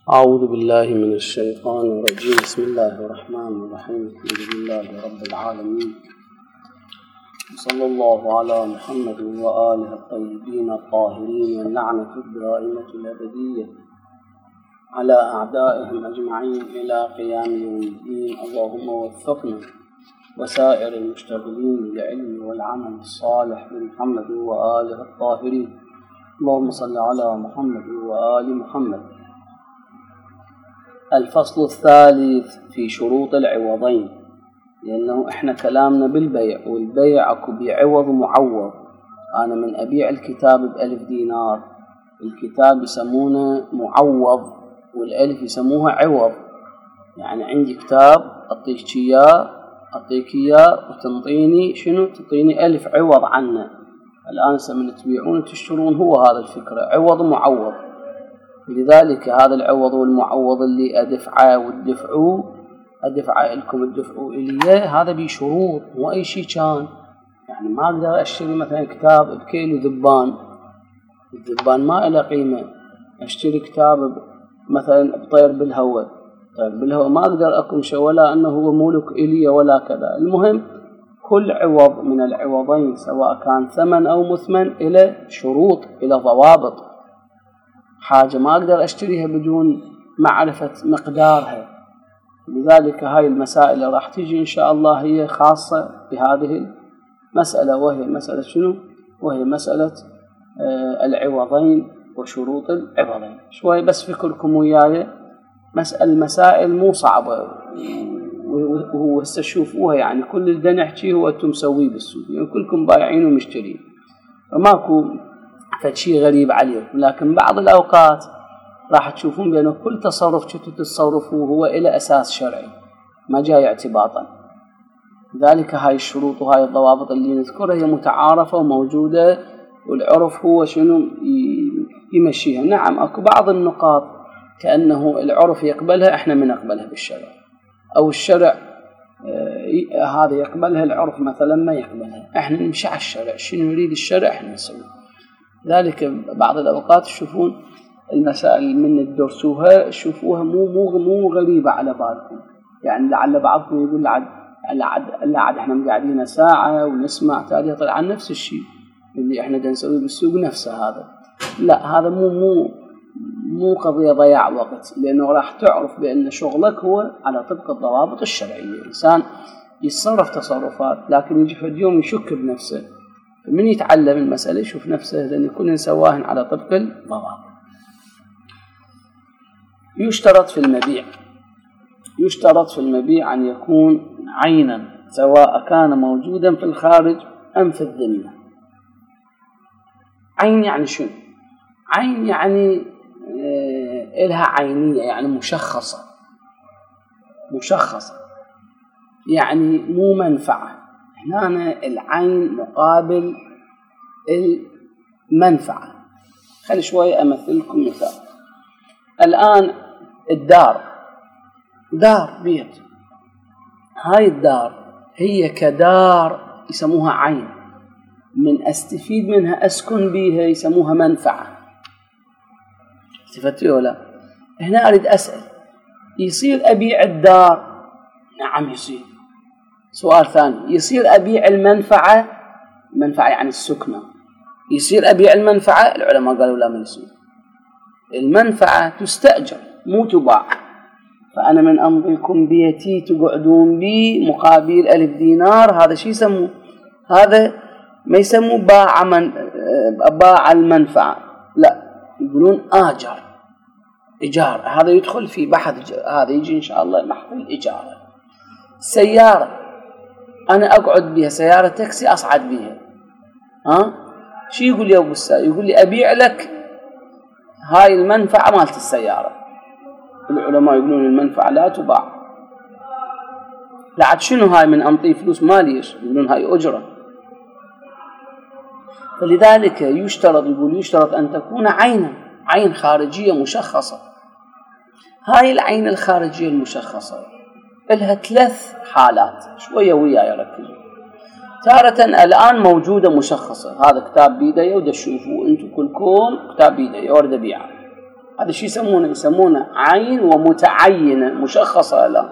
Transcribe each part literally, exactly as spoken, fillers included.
أعوذ بالله من الشيطان الرجيم. بسم الله الرحمن الرحيم. الحمد لله رب العالمين، صلى الله على محمد وآله الطيبين الطاهرين، واللعنة الدائمة الأبدية على أعدائهم أجمعين إلى قيام يوم الدين. اللهم وفقنا وسائر المشتغلين بالعلم والعمل الصالح بمحمد وآله الطاهرين. اللهم صل على محمد وآل محمد. الفصل الثالث في شروط العوضين، لأنه إحنا كلامنا بالبيع، والبيع أكو بعوض معوض. أنا من أبيع الكتاب بألف دينار، الكتاب يسمونه معوض والألف يسموها عوض. يعني عندي كتاب أعطيك إياه أعطيك إياه وتنطيني شنو؟ تعطيني ألف عوض عنه. الآن سمن تبيعون وتشترون، هو هذا الفكرة، عوض معوض. لذلك هذا العوض والمعوض اللي أدفعه وتدفعوه أدفعه لكم تدفعوا إليه، هذا بشروط، مو أي شيء كان. يعني ما أقدر أشتري مثلا كتاب بكيلو ذبان، الذبان ما له قيمة. أشتري كتاب مثلا بطير بالهواء، طير بالهواء ما أقدر أكمشه ولا أنه هو مولك إلي ولا كذا. المهم كل عوض من العوضين سواء كان ثمن أو مثمن إلى شروط، إلى ضوابط. حاجة ما أقدر أشتريها بدون معرفة مقدارها. لذلك هاي المسائل اللي راح تيجي إن شاء الله هي خاصة بهذه المسألة، وهي مسألة شنو؟ وهي مسألة آه العوضين وشروط العوضين. شوي بس فكركم وياي، مسألة المسائل مو صعبة، وهو تشوفوها يعني كل اللي نحكيه هو أنتم مسويه بالسوق، يعني كلكم بايعين ومشترين، فماكو فشي غريب عليكم. لكن بعض الأوقات راح تشوفون بأنه كل تصرف شتو تتصرفوه هو إلى أساس شرعي، ما جاي اعتباطا. لذلك هاي الشروط وهاي الضوابط اللي نذكرها هي متعارفة وموجودة، والعرف هو شنو يمشيها. نعم أكو بعض النقاط كأنه العرف يقبلها، إحنا ما نقبلها بالشرع، أو الشرع آه هذا يقبلها، العرف مثلا ما يقبلها. إحنا نمشي على الشرع، شنو يريد الشرع إحنا نسوي. ذلك بعض الأوقات تشوفون المسائل من الدرسوها شوفوها مو مو مو غريبة على بالكم. يعني لعل بعضكم يقول لعد لعد لعد احنا قاعدين ساعة ونسمع تالي طلع عن نفس الشيء اللي احنا نسويه بالسوق نفسه هذا. لا، هذا مو مو مو قضية ضياع وقت، لأنه راح تعرف بأن شغلك هو على طبق الضوابط الشرعية. الإنسان يتصرف تصرفات لكن يجي في اليوم يشك بنفسه، من يتعلم المسألة يشوف نفسه لأن كل سواهن على طبق الضوابط. يشترط في المبيع يشترط في المبيع أن يكون عينا، سواء كان موجودا في الخارج أم في الذمة. عين يعني شنو؟ عين يعني آه إلها عينية، يعني مشخصة مشخصة يعني مو منفعة. هنا العين مقابل المنفعة. خلي شوي أمثلكم مثال. الآن الدار دار بيت، هاي الدار هي كدار يسموها عين، من أستفيد منها أسكن بيها يسموها منفعة. استفدتوا ولا؟ هنا أريد أسأل، يصير أبيع الدار؟ نعم يصير. سؤال ثاني، يصير أبيع المنفعة؟ المنفعة يعني السكنة، يصير أبيع المنفعة؟ العلماء قالوا لا، ما يصير. المنفعة تستأجر مو تباع. فأنا من أمضيكم بيتي تقعدون بي مقابل ألف دينار، هذا شيء يسموه، هذا ما يسموه باع من باع المنفعة، لا، يقولون آجر، إيجار. هذا يدخل في بحث، هذا يجي إن شاء الله بحث الإيجار. سيارة أنا أقعد بها، سيارة تاكسي أصعد بها، ها شو يقول لي أبو السائق؟ يقول لي أبيع لك هاي المنفعة مالت السيارة. العلماء يقولون المنفعة لا تباع. لعد شنو هاي؟ من أنطي فلوس ماليش، يقولون هاي أجرة. فلذلك يشترط، يقول يشترط أن تكون عينا، عين خارجية مشخصة. هاي العين الخارجية المشخصة لها ثلاث حالات، شوية وياي ركزوا. تارة الآن موجودة مشخصة، هذا كتاب بيدي ودا تشوفوا انتم كلكم كتاب بيدي ورد بيعه، هذا شيء يسمونه يسمونه عين ومتعينة مشخصة الآن.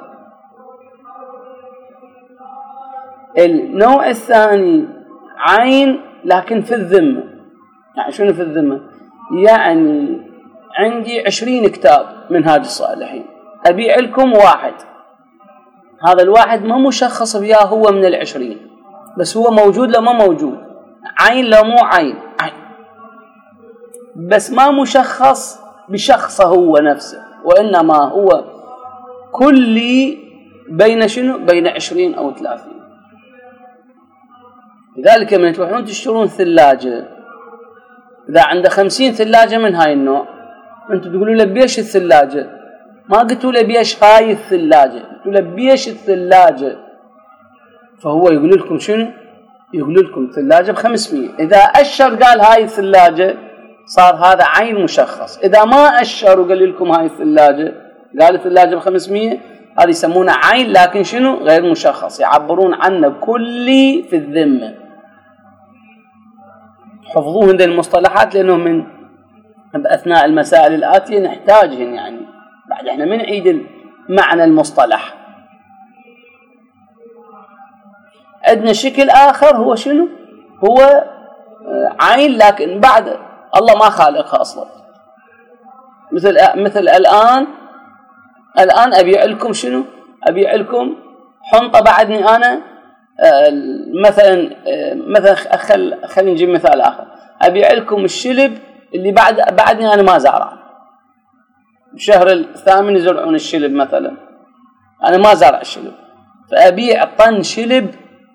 النوع الثاني عين لكن في الذمة. يعني شنو في الذمة؟ يعني عندي عشرين كتاب منهاج الصالحين، أبيع لكم واحد، هذا الواحد ما مشخص بياه هو من العشرين، بس هو موجود لو ما موجود، عين لو مو عين، عين بس ما مشخص بشخصه هو نفسه، وإنما هو كلي بين شنو؟ بين عشرين أو ثلاثين. لذلك من تروحون تشترون ثلاجة، إذا عنده خمسين ثلاجة من هاي النوع، أنتوا تقولوا له بيش الثلاجة، ما قلتوا له بيش هاي الثلاجة، قلتوا له بيش الثلاجة، فهو يقول لكم شنو؟ يقول لكم ثلاجة بخمسمية. إذا أشر قال هاي الثلاجة صار هذا عين مشخص. إذا ما أشر وقال لكم هاي الثلاجة، قال الثلاجة بخمسمية، هذا يسمونه عين لكن شنو؟ غير مشخص، يعبرون عنه كلي في الذمة. حفظوه هذه المصطلحات لأنه من بأثناء المسائل الآتية نحتاجهن، يعني بعد احنا من نعيد معنى المصطلح. عندنا شكل آخر هو شنو؟ هو عين لكن بعد الله ما خالقها أصلا. مثل مثل الآن الآن أبيع لكم شنو؟ أبيع لكم حنطة بعدني أنا مثلا مثلا خل خلينا نجيب مثال آخر، أبيع لكم الشلب اللي بعد بعدني أنا ما زارع، الشهر الثامن يزرعون الشلب مثلا، أنا ما زارع الشلب، فأبيع طن شلب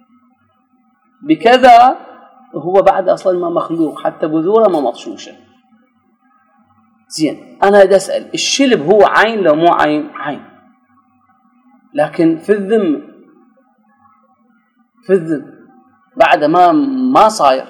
بكذا، وهو بعد أصلا ما مخلوق، حتى بذوره ما مطشوشة. زين، أنا بدي أسأل، الشلب هو عين لو مو عين؟ عين، لكن في الذم في الذم بعد ما ما صاير.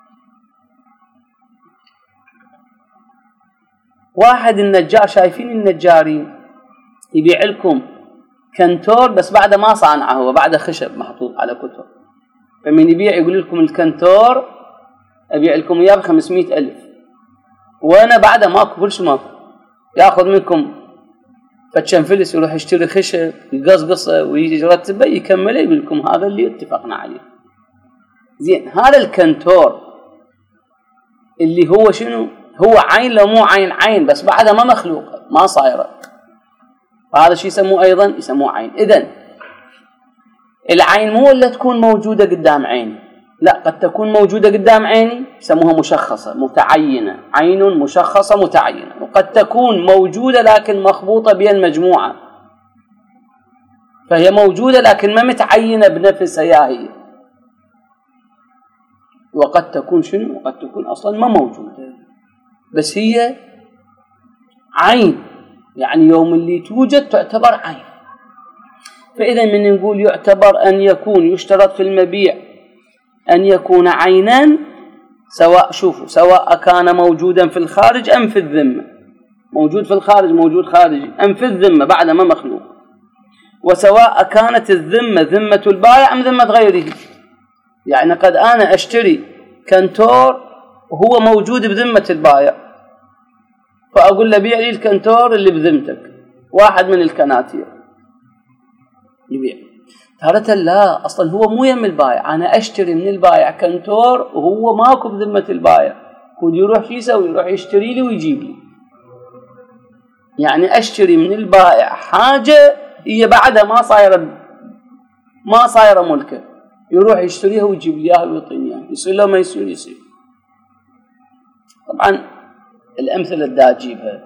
واحد النجار، شايفين النجارين يبيع لكم كنتور بس بعد ما صانعه، هو بعد خشب محطوط على كتب، فمن يبيع يقول لكم الكنتور أبيع لكم إياه بخمسمائة ألف، وأنا بعد ماكو كلش ماكو، يأخذ منكم فتشن فلس يروح يشتري خشب يقصقصه ويجي يرتبه يكمله يقول لكم هذا اللي اتفقنا عليه. زين، هذا الكنتور اللي هو شنو؟ هو عين لو مو عين؟ عين بس بعدها ما مخلوقه، ما صايره، فهذا شيء يسموه أيضا يسموه عين. إذن العين مو اللي تكون موجودة قدام عيني، لا، قد تكون موجودة قدام عيني يسموها مشخصة متعينة، عين مشخصة متعينة، وقد تكون موجودة لكن مخبوطة بين مجموعة، فهي موجودة لكن ما متعينة بنفسها يا هي، وقد تكون شنو؟ وقد تكون أصلا ما موجودة بس هي عين، يعني يوم اللي توجد تعتبر عين. فإذا من نقول يعتبر أن يكون يشترط في المبيع أن يكون عينا، سواء شوفوا سواء كان موجودا في الخارج أم في الذمة، موجود في الخارج موجود خارجي أم في الذمة بعد ما مخلوق، وسواء كانت الذمة ذمة البائع أم ذمة غيره. يعني قد أنا أشتري كنتور وهو موجود بذمة البائع، فأقول له بيع لي الكنتور اللي بذمتك، واحد من الكناتير يبيع، تارة لا، أصلا هو مو يم البائع، أنا أشتري من البائع كنتور وهو ماكو بذمة البائع، كود يروح شو يسوي؟ يروح يشتري لي ويجيب لي. يعني أشتري من البائع حاجة هي بعدها ما صايرة ما صايرة ملكه، يروح يشتريها ويجيب لي إياها ويعطيني إياها، يصير له ما يصير يصير. طبعا الأمثلة اللي أجيبها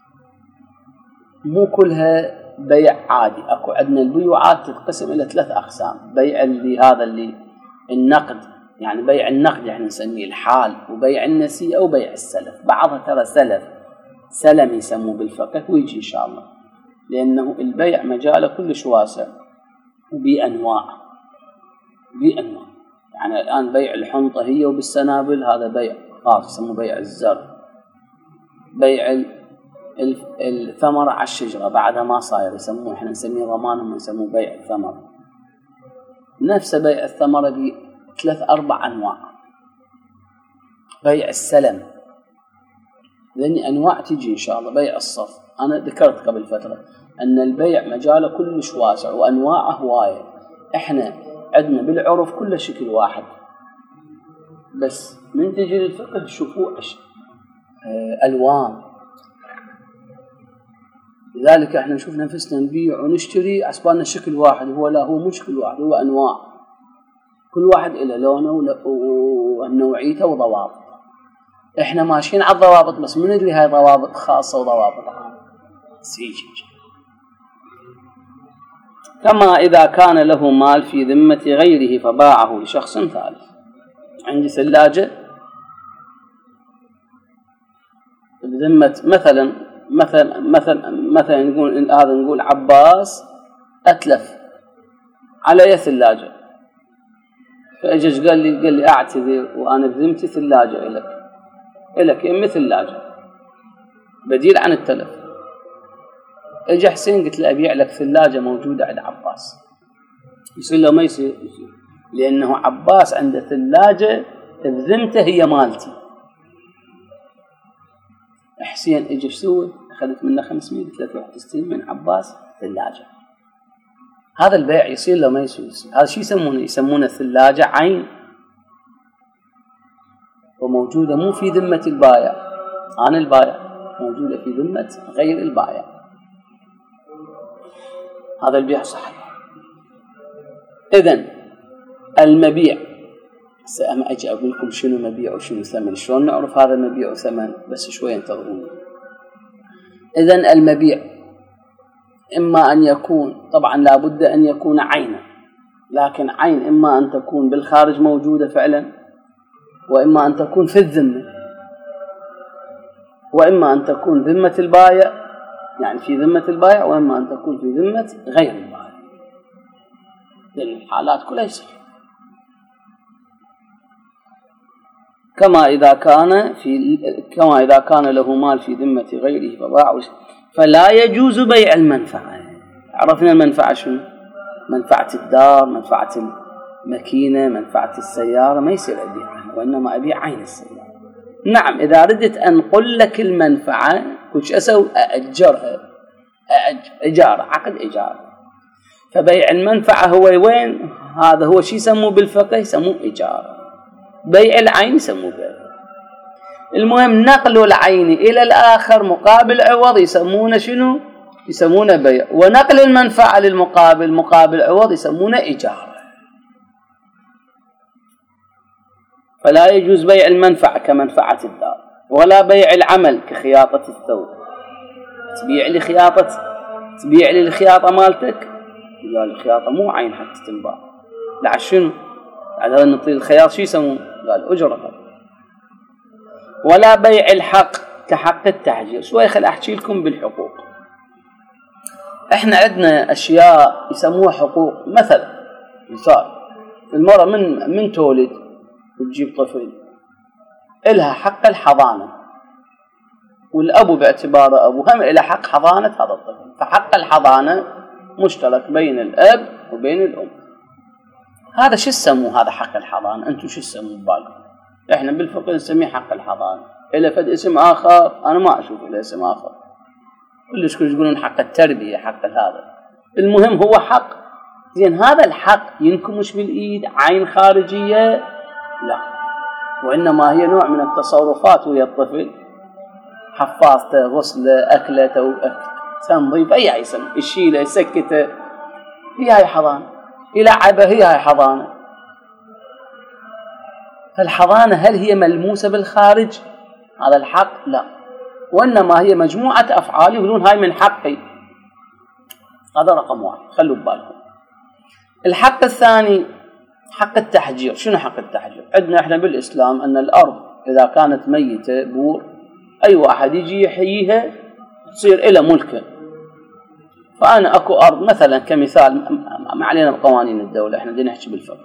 مو كلها بيع عادي، اكو عندنا البيوعات تتقسم الى ثلاث اقسام، بيع اللي هذا اللي النقد، يعني بيع النقد يعني نسميه الحال، وبيع النسيئة وبيع السلف. بعضها ترى سلف سلم يسموه بالفقه ويجي ان شاء الله، لانه البيع مجاله كلش واسع وبانواع بانواع. يعني الان بيع الحنطة هي وبالسنابل هذا بيع خاص يسموه بيع الزر، بيع الثمرة على الشجرة بعدها ما صاير يسموه، احنا نسميه ضمان هم يسموه بيع الثمرة. نفس بيع الثمرة دي ثلاث أربع أنواع. بيع السلم لأن أنواع تجي إن شاء الله. بيع الصف أنا ذكرت قبل فترة أن البيع مجاله كلش واسع وأنواعه هواية. إحنا عندنا بالعرف كل شكل واحد، بس من تجي للفقه تشوفوه ألوان. لذلك إحنا نشوف نفسنا نبيع ونشتري عسبالنا شكل واحد، هو لا، هو مش شكل واحد، هو أنواع، كل واحد إلى لونه ونوعيته وضوابط. إحنا ماشيين على الضوابط بس ما ندري هاي ضوابط خاصة وضوابط عامة. سيجي كما إذا كان له مال في ذمة غيره فباعه لشخص ثالث. عندي ثلاجة بذمة مثلا مثلا مثلا مثلا نقول هذا نقول عباس أتلف علي ثلاجة، فأجج قال لي قال لي أعتذر وأنا بذمتي ثلاجة إلك إلك يمي ثلاجة بديل عن التلف. اجى حسين قلت له أبيع لك ثلاجة موجودة عند عباس، يصير له ما يصير؟ يصير، لأنه عباس عنده ثلاجة بذمته هي مالتي. حسين اجى شو سوى؟ أخذت منه خمسمية قلت له تروح تستلم من عباس ثلاجة. هذا البيع يصير له ما يصير؟ يصير. هذا شو يسمونه؟ يسمونه ثلاجة عين، وموجودة مو في ذمة البائع، أنا البائع، موجودة في ذمة غير البائع. هذا البيع صحيح. إذن المبيع، سأما أجي أقول لكم شنو مبيع وشنو ثمن، شلون نعرف هذا مبيع وثمن، بس شوية انتظروني. إذن المبيع إما أن يكون، طبعا لابد أن يكون عينا، لكن عين إما أن تكون بالخارج موجودة فعلا، وإما أن تكون في الذمة، وإما أن تكون ذمة البائع، يعني في ذمة البائع، وإما أن تكون في ذمة غير البائع. لأن الحالات كلها يصير. كما إذا كان في كما إذا كان له مال في ذمة غيره فباعه، فلا يجوز بيع المنفعة. عرفنا المنفعة شنو؟ منفعة الدار، منفعة الماكينة، منفعة السيارة، ما يصير أبيعها، وإنما أبيع عين السيارة. نعم إذا ردت أنقل لك المنفعة وش أسوي؟ أأجرها، إجارة، عقد إجارة. فبيع المنفعة هو وين؟ هذا هو شيء يسموه بالفقه يسموه إجارة. بيع العين يسموه بيع. المهم نقل العين إلى الآخر مقابل عوض يسمونه شنو؟ يسمونه بيع. ونقل المنفعة للمقابل مقابل عوض يسمونه إجارة. فلا يجوز بيع المنفعة كمنفعة الدار، ولا بيع العمل كخياطة الثوب. تبيع لي خياطة، تبيع لي الخياطة مالتك، قال الخياطة مو عين حتى تنباع، لا شنو؟ على أن نطيل الخياط شو يسمون؟ قال أجرة. ولا بيع الحق كحق التحجير. شوي خل أحكي لكم بالحقوق. إحنا عندنا أشياء يسموها حقوق. مثلا مثال المرأة من من تولد وتجيب طفل إلها حق الحضانة، والأب باعتباره أبو هم إلى حق حضانة هذا الطفل. فحق الحضانة مشترك بين الأب وبين الأم. هذا شو يسموه؟ هذا حق الحضانة. أنتم شو يسموه بالكم؟ إحنا بالفقه نسميه حق الحضانة. إلا فد اسم آخر أنا ما أشوف إلا اسم آخر، كلش كلش يقولون حق التربية، حق هذا. المهم هو حق. زين هذا الحق ينكمش بالإيد عين خارجية؟ لا، وإنما هي نوع من التصرفات ويا الطفل، حفاظته، غسله، أكلته، تنظيف، أي اسم، يشيله، يسكته، هي هاي حضانة. يلعبه، هي هاي حضانة. فالحضانة هل هي ملموسة بالخارج؟ هذا الحق؟ لا، وإنما هي مجموعة أفعال يقولون هاي من حقي. هذا رقم واحد، خلوا ببالكم. الحق الثاني حق التحجير. شنو حق التحجير؟ عندنا إحنا بالإسلام أن الأرض إذا كانت ميتة بور، أي واحد يجي يحييها تصير إلى ملكه. فأنا أكو أرض مثلا كمثال، ما علينا بقوانين الدولة، إحنا بدنا نحكي بالفقه.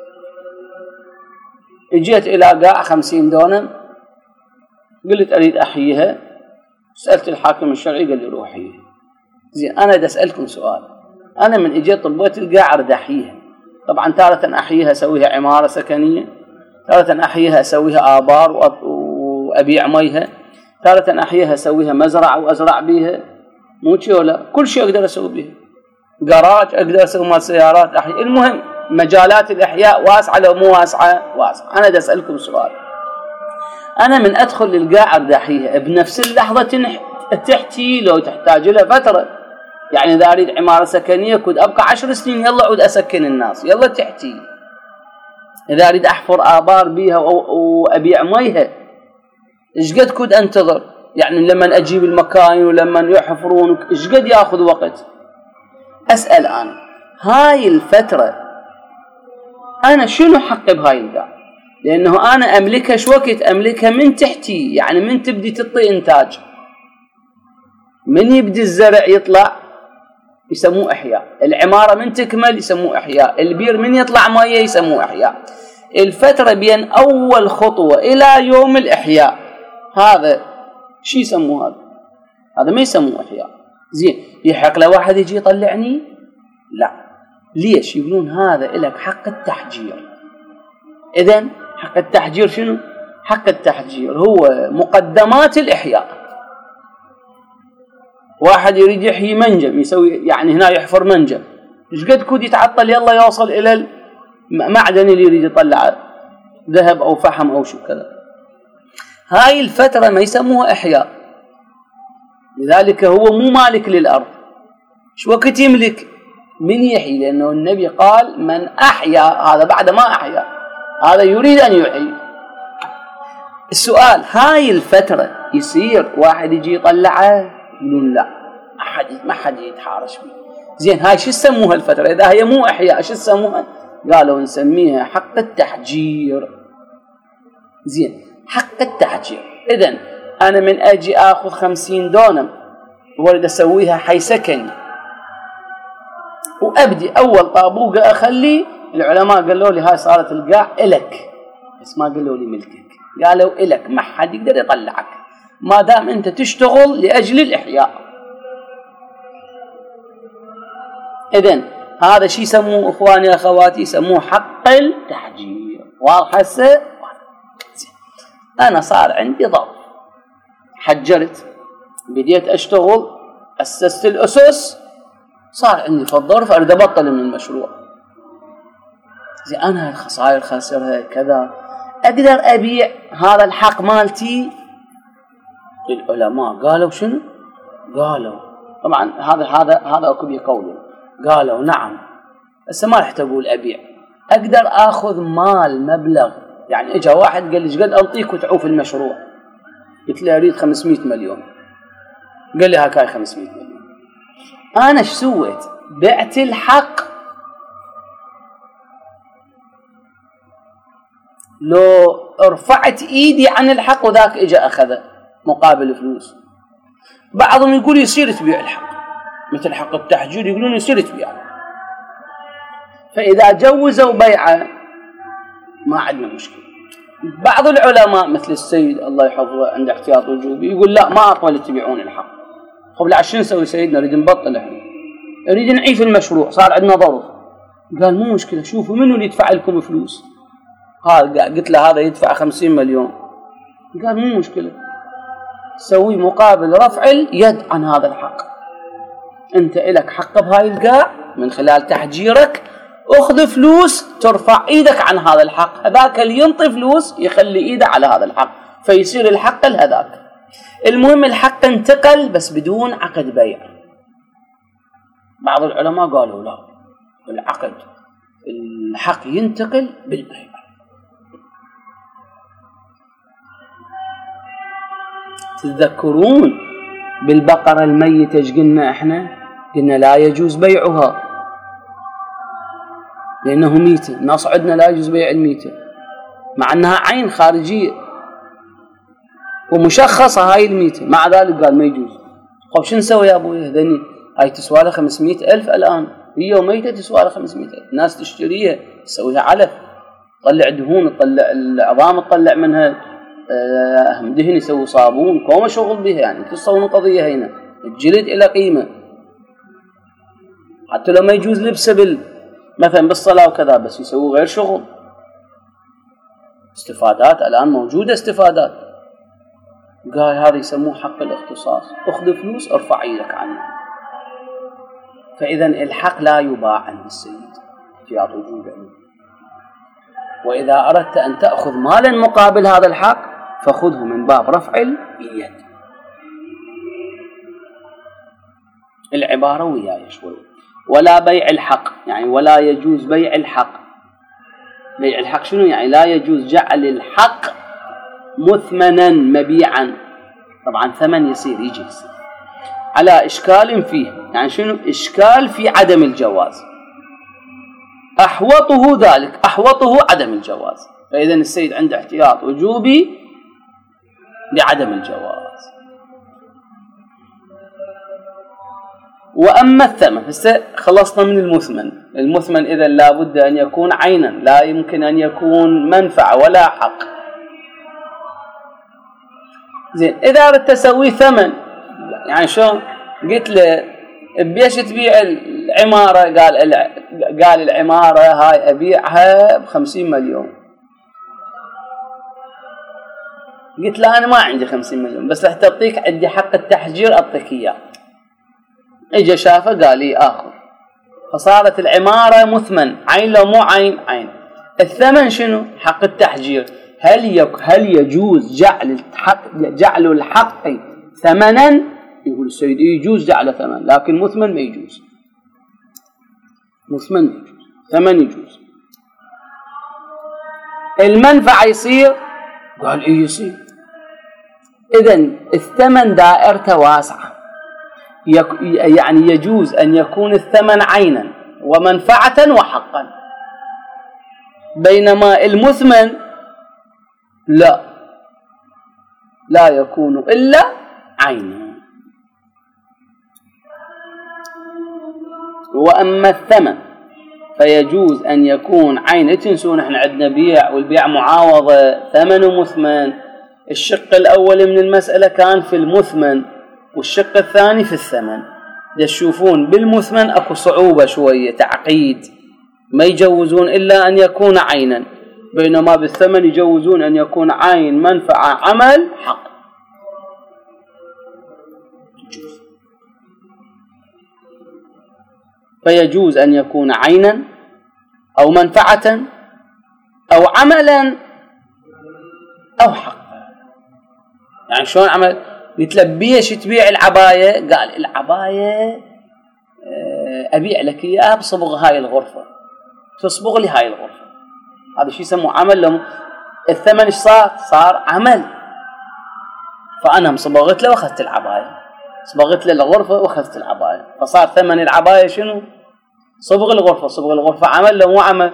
اجيت إلى قاع خمسين دونم، قلت أريد أحييها، سألت الحاكم الشرعي قال لي روح أحييها. زين أنا بدي أسألكم سؤال، أنا من اجيت طبيت القاع أريد أحييها، طبعا تارة أحييها أسويها عمارة سكنية، تارة أحييها أسويها آبار وأبيع ميها. تارة أحياها أسويها مزرعة وأزرع بيها، مو شي ولا كل شيء أقدر أسوي بيها، جراج أقدر أسوي مال سيارات أحياء. المهم مجالات الإحياء واسعة لو مو واسعة؟ واسعة. أنا بدي أسألكم سؤال، أنا من أدخل للقاع أريد أحييها بنفس اللحظة تحتي لو تحتاج لها فترة؟ يعني إذا أريد عمارة سكنية كنت أبقى عشر سنين يلا أعود أسكن الناس يلا تحتي. إذا أريد أحفر آبار بيها وأبيع ميها إيش قد كنت أنتظر؟ يعني لما أجيب المكان ولما يحفرون إيش قد يأخذ وقت؟ أسأل أنا هاي الفترة أنا شنو حقي بهاي القاع؟ لأنه أنا أملكها شو وقت؟ أملكها من تحتي، يعني من تبدي تعطي إنتاج، من يبدي الزرع يطلع يسموه إحياء، العمارة من تكمل يسموه إحياء، البير من يطلع مية يسموه إحياء. الفترة بين أول خطوة إلى يوم الإحياء هذا شو يسموه؟ هذا هذا ما يسموه إحياء. زين يحق له واحد يجي يطلعني؟ لا. ليش؟ يقولون هذا إلك حق التحجير. إذن حق التحجير شنو؟ حق التحجير هو مقدمات الإحياء. واحد يريد يحيي منجم يسوي يعني هنا يحفر منجم، إيش قد كود يتعطل يلا يوصل إلى المعدن اللي يريد يطلع ذهب أو فحم أو شو كذا. هاي الفترة ما يسموها إحياء، لذلك هو مو مالك للأرض. شو وقت يملك؟ من يحيي؟ لأنه النبي قال من أحيا، هذا بعد ما أحيا، هذا يريد أن يحيي. السؤال هاي الفترة يصير واحد يجي يطلعه؟ يقولون لا، أحد ما حد يتحارش فيه. زين هاي شو يسموها الفترة؟ إذا هي مو إحياء شو يسموها؟ قالوا نسميها حق التحجير. زين حق التحجير، إذن أنا من أجي آخذ خمسين دونم واريد أسويها حي سكني وأبدي أول طابوقة أخلي، العلماء قالوا لي هاي صارت القاع إلك، بس ما قالوا لي ملكك، قالوا إلك ما حد يقدر يطلعك ما دام أنت تشتغل لأجل الإحياء. إذن هذا شيء يسموه إخواني أخواتي يسموه حق التحجير. واضح هسه؟ أنا صار عندي ضرب، حجرت، بديت أشتغل، أسست الأسس، صار عندي في الظرف أريد أبطل من المشروع. زي أنا الخسائر خاسرها كذا، أقدر أبيع هذا الحق مالتي؟ العلماء قالوا شنو؟ قالوا طبعا هذا هذا هذا أكو بقوله، قالوا نعم بس ما رح تقول أبيع، أقدر أخذ مال مبلغ. يعني إجا واحد قال لي قد أعطيك وتعوف المشروع، قلت له أريد خمسمائة مليون، قال لي هاكاي خمسمائة مليون. أنا إيش سويت؟ بعت الحق. لو رفعت إيدي عن الحق وذاك إجا أخذه مقابل فلوس. بعضهم يقول يصير تبيع الحق مثل حق التحجير، يقولون يصير تبيع. فإذا جوزوا بيعه ما عندنا مشكلة. بعض العلماء مثل السيد الله يحفظه عند احتياط وجوبي يقول لا ما أطول تبيعون الحق. قبل عشرين نسوي سيدنا نريد نبطل احنا، نريد نعيش المشروع، صار عندنا ظرف. قال مو مشكلة، شوفوا منو اللي يدفع لكم فلوس. هذا قلت له هذا يدفع خمسين مليون، قال مو مشكلة، سوي مقابل رفع اليد عن هذا الحق. انت إلك حق بهاي القاع من خلال تحجيرك، اخذ فلوس ترفع ايدك عن هذا الحق، هذاك اللي ينطي فلوس يخلي ايده على هذا الحق فيصير الحق لهذاك. المهم الحق انتقل بس بدون عقد بيع. بعض العلماء قالوا لا، العقد الحق ينتقل بالبيع. تذكرون بالبقرة الميتة ايش قلنا احنا؟ قلنا لا يجوز بيعها لأنه ميتة، ناس عدنا لا يجوز بيع الميتة مع أنها عين خارجية ومشخصة هاي الميتة، مع ذلك قال ما يجوز. طب شو نسوي يا أبوي؟ هذني هاي تسوى لها خمسمائة ألف الآن، هي وميتة تسوى لها خمسمائة ألف، الناس تشتريها تسويها علف، تطلع دهون، تطلع العظام، تطلع منها أهم دهن، يسوي صابون، كوما شغل بها. يعني تصورون قضية هنا الجلد إلى قيمة، حتى لو ما يجوز لبسه بال مثلا بالصلاة وكذا، بس يسوي غير شغل. استفادات الآن موجودة استفادات. قال هذا يسموه حق الاختصاص، اخذ فلوس ارفع ايدك عنه. فإذا الحق لا يباع عند السيد احتياط وجوب عنه. وإذا أردت أن تأخذ مالا مقابل هذا الحق فخذه من باب رفع اليد. العبارة وياي شوي. ولا بيع الحق، يعني ولا يجوز بيع الحق. بيع الحق شنو يعني؟ لا يجوز جعل الحق مثمنا مبيعا. طبعا ثمن يصير يجي يصير على إشكال فيه، يعني شنو إشكال في عدم الجواز. أحوطه ذلك، أحوطه عدم الجواز. فإذا السيد عنده احتياط وجوبي بعدم الجواز. وأما الثمن، هسه خلصنا من المثمن. المثمن إذا لابد أن يكون عينا، لا يمكن أن يكون منفعة ولا حق. زين، إذا أردت تسوي ثمن، يعني شلون؟ قلت له بيش تبيع العمارة؟ قال قال العمارة هاي أبيعها بخمسين مليون. قلت له أنا ما عندي خمسين مليون، بس رح تعطيك عندي حق التحجير أعطيك إياه. إجا شافه قال لي آخذ. فصارت العمارة مثمن، عين لو مو عين؟ عين. الثمن شنو؟ حق التحجير. هل يك هل يجوز جعل الحق جعل الحق ثمنا؟ يقول السيد يجوز جعله ثمن، لكن مثمن ما يجوز. مثمن يجوز، ثمن يجوز. المنفعة يصير؟ قال إيه يصير. إذن الثمن دائرته واسعة، يعني يجوز أن يكون الثمن عينا ومنفعة وحقا، بينما المثمن لا لا يكون إلا عينا. وأما الثمن فيجوز أن يكون عين. تنسون احنا عندنا بيع، والبيع معاوضة، ثمن ومثمن. الشق الأول من المسألة كان في المثمن، والشق الثاني في الثمن. تشوفون بالمثمن أكو صعوبة شوية، تعقيد، ما يجوزون إلا أن يكون عينا، بينما بالثمن يجوزون أن يكون عين، منفعة، عمل، حق. فيجوز أن يكون عينا أو منفعة أو عملا أو حقا. يعني شلون عمل؟ يتلبيش تبيع العباية؟ قال العباية أبيع لك إياها بصبغ هاي الغرفة، تصبغ لي هاي الغرفة. هذا شيء يسموه عمل. لهم الثمن إيش صار؟ صار عمل. فأنا مصبغت له وأخذت العباية، صبغت له الغرفة وأخذت العباية، فصار ثمن العباية شنو؟ صبغ الغرفة. صبغ الغرفة عمل لو مو عمل؟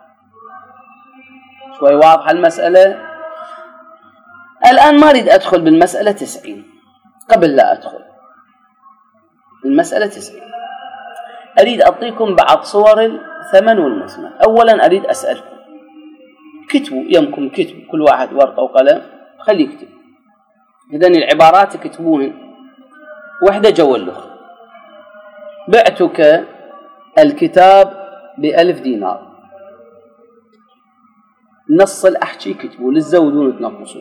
شوي واضحة المسألة. الآن ما أريد أدخل بالمسألة تسعين. قبل لا أدخل المسألة تسعين أريد أعطيكم بعض صور الثمن والمثمن. أولا أريد أسألكم، كتبوا يمكم، كتبوا كل واحد ورقة وقلم، خلي يكتب. إذن العبارات كتبوهن وحدة جو اللخ. بعتك الكتاب بألف دينار. نص الأحكي كتبوا للزودون تنقصون.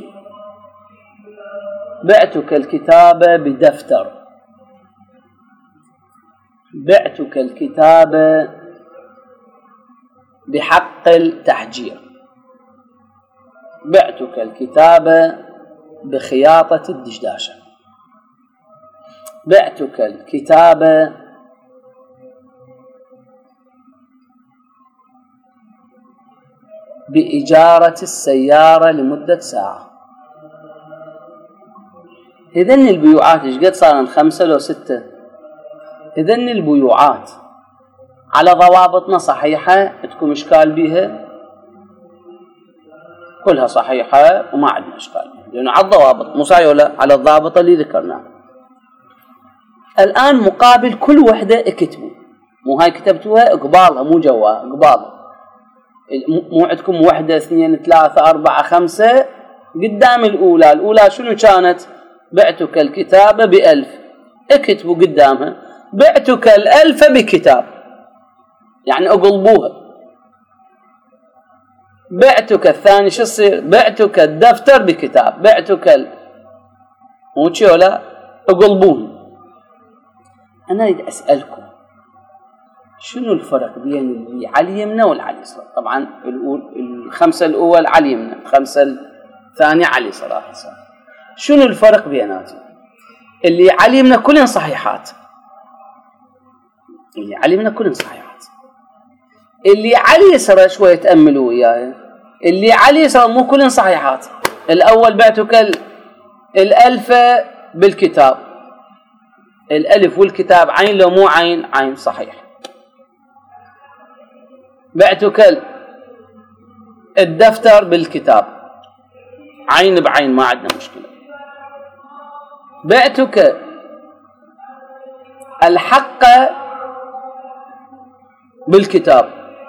بعتك الكتاب بدفتر. بعتك الكتاب بحق التحجير. بعتك الكتاب بخياطة الدشداشة. بعتك الكتاب بإجارة السيارة لمدة ساعة. إذن البيوعات إيش قد صارن؟ خمسة لو ستة. إذن البيوعات على ضوابطنا صحيحة، عندكم إشكال بها؟ كلها صحيحة وما عندنا إشكال بها، لأنه على الضوابط، مو صحيح ولا على الضابط اللي ذكرناه. الآن مقابل كل وحدة اكتبوا، مو هاي كتبتوها قبالها مو جواها، قبالها. مو عندكم وحدة اثنين ثلاثة أربعة خمسة قدام الأولى. الأولى شنو كانت؟ بعتك الكتاب بألف. اكتبوا قدامها بعتك الألف بكتاب، يعني اقلبوها. بعتك الثاني شو يصير؟ بعتك الدفتر بكتاب. بعتك وشو لا اقلبون. أنا أريد أسألكم شنو الفرق بين اللي على يمنى والعلى يسرى؟ طبعا الخمسة الأول على يمنى، الخمسة الثانية على يسرى. شنو الفرق بيناتهم؟ اللي على يمنى كلهم صحيحات، اللي على يمنى كلهم صحيحات. اللي على يسرى شوية تأملوا وياي، اللي على يسرى مو كلهم صحيحات. الأول بعتك الألف بالكتاب، الألف والكتاب عين لو مو عين؟ عين، صحيح. بعتك الدفتر بالكتاب، عين بعين، ما عندنا مشكلة. بعتك الحق بالكتاب،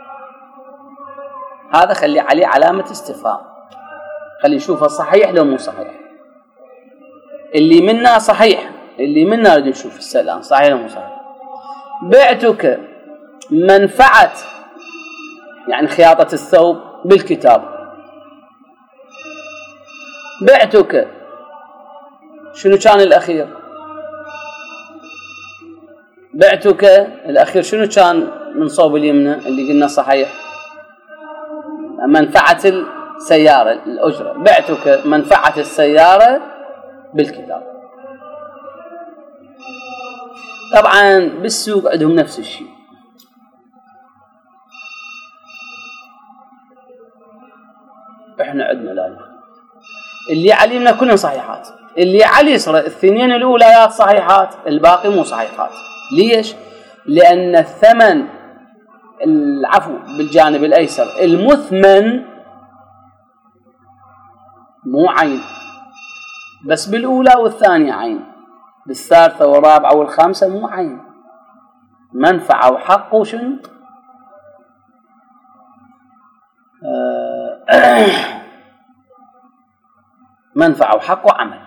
هذا خلي عليه علامة استفهام، خلي نشوفه صحيح لو مو صحيح. اللي منا صحيح، اللي منا نريد نشوف السلام صحيح لو مو صحيح. بعتك منفعة يعني خياطة الثوب بالكتاب. بعتك شنو كان الأخير؟ بعتك الأخير شنو كان من صوب اليمنى اللي قلنا صحيح؟ منفعة السيارة الأجرة. بعتك منفعة السيارة بالكتاب. طبعا بالسوق عندهم نفس الشيء، احنا عندنا لا، اللي علمنا كلهم صحيحات، اللي على يسرى الاثنين الاوليات صحيحات، الباقي مو صحيحات. ليش؟ لان الثمن العفو بالجانب الايسر المثمن مو عين، بس بالاولى والثانيه عين، بالثالثه والرابعه والخامسه مو عين. منفعه وحق وشنو؟ آه منفعه وحق وعمل.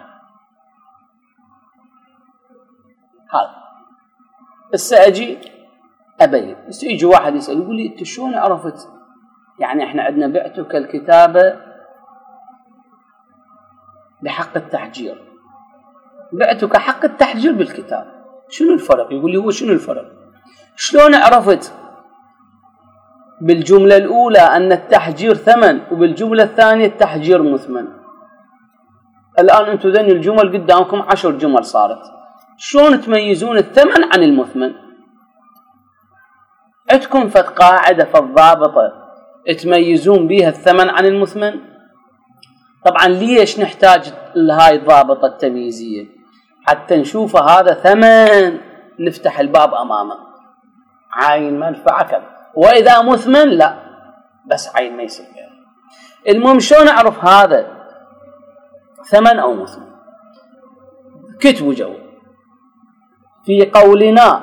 هذا هسه اجي ابين. هسه يجي واحد يسال يقول لي انت شلون عرفت؟ يعني احنا عندنا بعتك الكتابه بحق التحجير، بعتك حق التحجير بالكتاب، شنو الفرق؟ يقول لي هو شنو الفرق؟ شلون عرفت بالجمله الاولى ان التحجير ثمن وبالجمله الثانيه التحجير مثمن؟ الان انتم ذني الجمل قدامكم عشر جمل صارت، شلون تميزون الثمن عن المثمن؟ عندكم فد قاعده فد ضابطه تميزون بها الثمن عن المثمن؟ طبعا ليش نحتاج لهاي الضابطه التمييزيه؟ حتى نشوف هذا ثمن نفتح الباب امامه، عين منفعه كذا، واذا مثمن لا بس عين ما يصير. المهم شلون اعرف هذا ثمن او مثمن؟ كتبوا جواب في قولنا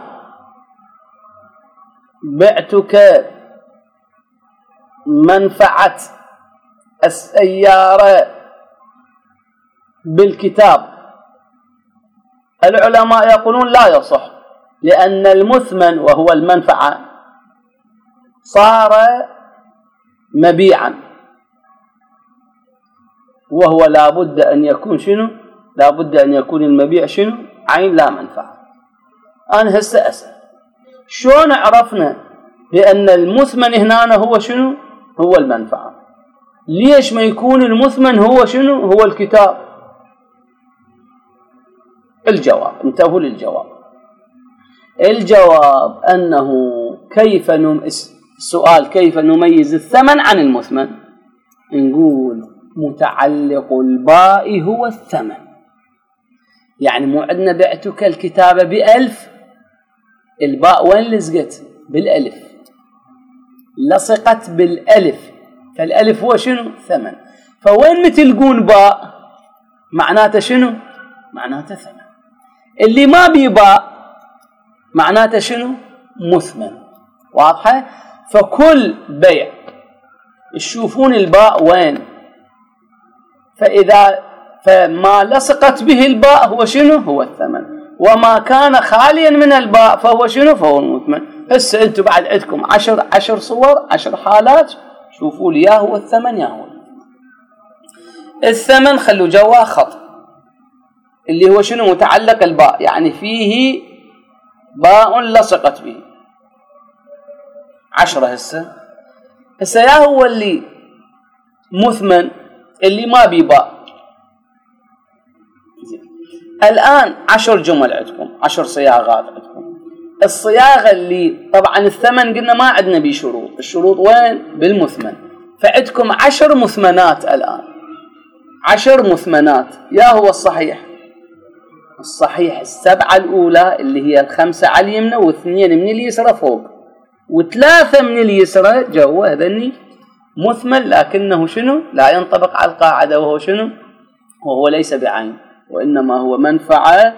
بعتك منفعة السيارة بالكتاب، العلماء يقولون لا يصح، لأن المثمن وهو المنفعة صار مبيعا، وهو لابد أن يكون شنو؟ لابد أن يكون المبيع شنو؟ عين لا منفعة. أنا هسه أسأل شلون عرفنا بأن المثمن هنا هو شنو؟ هو المنفعة؟ ليش ما يكون المثمن هو شنو؟ هو الكتاب؟ الجواب، انتبهوا للجواب. الجواب أنه كيف نم... السؤال كيف نميز الثمن عن المثمن؟ نقول متعلق الباء هو الثمن. يعني مو عندنا بعتك الكتابة بألف، الباء وين لزقت؟ بالألف، لصقت بالألف، فالألف هو شنو؟ ثمن. فوين متلقون باء معناته شنو؟ معناته ثمن. اللي ما بي باء معناته شنو؟ مثمن. واضحة؟ فكل بيع تشوفون الباء وين، فإذا فما لصقت به الباء هو شنو؟ هو الثمن، وما كان خاليا من الباء فهو شنو؟ فهو المثمن. هسه انتم بعد عندكم عشر عشر صور، عشر حالات، شوفوا لي يا هو الثمن يا هو المثمن. الثمن خلوا جواه خط، اللي هو شنو؟ متعلق الباء، يعني فيه باء لصقت به. عشرة هسه هسه يا هو اللي مثمن اللي ما بي باء. الآن عشر جمل عندكم، عشر صياغات عندكم. الصياغة اللي طبعا الثمن قلنا ما عندنا بيه شروط، الشروط وين؟ بالمثمن. فعندكم عشر مثمنات الآن، عشر مثمنات. يا هو الصحيح؟ الصحيح السبعة الأولى اللي هي الخمسة على اليمنى واثنين من اليسرى فوق وثلاثة من اليسرى جوا، هذني مثمن لكنه شنو؟ لا ينطبق على القاعدة، وهو شنو؟ وهو ليس بعين وإنما هو منفعة.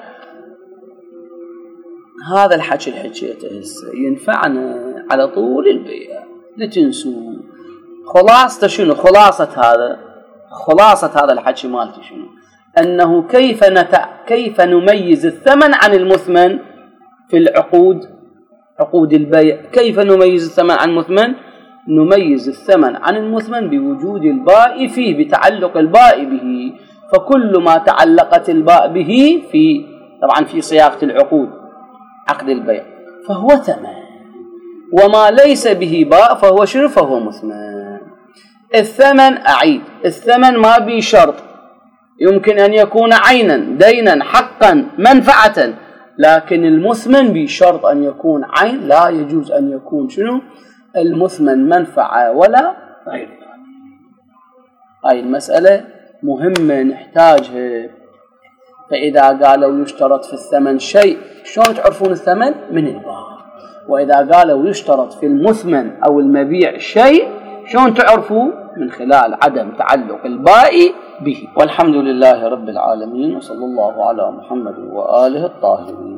هذا الحكي اللي حكيته هسه ينفعنا على طول البيع، لا تنسوا. خلاصة شنو؟ خلاصة هذا خلاصة هذا الحكي مالتي شنو؟ أنه كيف نتع... كيف نميز الثمن عن المثمن في العقود، عقود البيع. كيف نميز الثمن عن المثمن؟ نميز الثمن عن المثمن بوجود الباء فيه، بتعلق الباء به. فكل ما تعلقت الباء به في طبعا في صياغة العقود عقد البيع فهو ثمن، وما ليس به باء فهو شنو؟ فهو مثمن. الثمن أعيد، الثمن ما به شرط، يمكن أن يكون عينا، دينا، حقا، منفعة، لكن المثمن بشرط أن يكون عين، لا يجوز أن يكون شنو؟ المثمن منفعة ولا غير ذلك. هاي المسألة مهمة نحتاجها. فإذا قالوا يشترط في الثمن شيء، شلون تعرفون الثمن؟ من الباء. وإذا قالوا يشترط في المثمن أو المبيع شيء، شلون تعرفوا؟ من خلال عدم تعلق الباء به. والحمد لله رب العالمين، وصلى الله على محمد وآله الطاهرين.